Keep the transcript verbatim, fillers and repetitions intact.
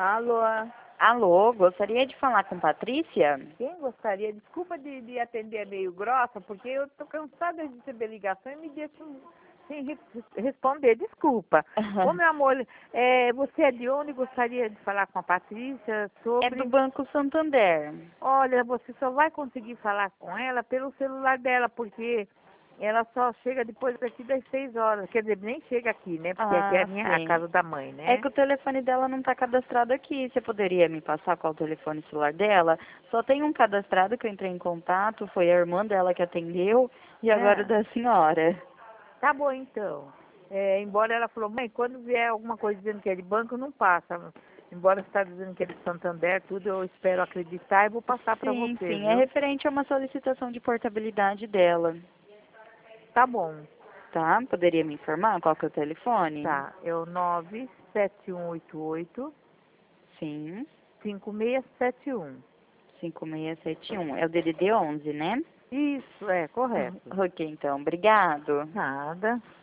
Alô, Alô, gostaria de falar com Patrícia? quem gostaria? Desculpa de, de atender meio grossa, porque eu tô cansada de receber ligação e me deixa sem re- responder. Desculpa. Ô, meu amor, é, você é de onde? Gostaria de falar com a Patrícia É sobre... do Banco Santander. Olha, você só vai conseguir falar com ela pelo celular dela, porque ela só chega depois daqui das seis horas. Quer dizer, nem chega aqui, né? Porque aqui é a, Ah, minha, a sim. casa da mãe, É né? que o telefone dela não está cadastrado aqui. Você poderia me passar qual o telefone celular dela? Só tem um cadastrado que eu entrei em contato, foi a irmã dela que atendeu e agora o Ah. da senhora. Tá bom, então. É, embora ela falou, mãe, quando vier alguma coisa dizendo que é de banco, não passa. Embora você está dizendo que é de Santander, tudo, eu espero acreditar e vou passar para Sim, você, sim, é viu? referente a uma solicitação de portabilidade dela. Tá bom. Tá? Poderia me informar qual que é o telefone? Tá. É o nove sete um oito oito, Sim, cinco seis sete um. cinco seis sete um. É o D D D onze, né? Isso, é correto. Ok, então. Obrigado. Nada.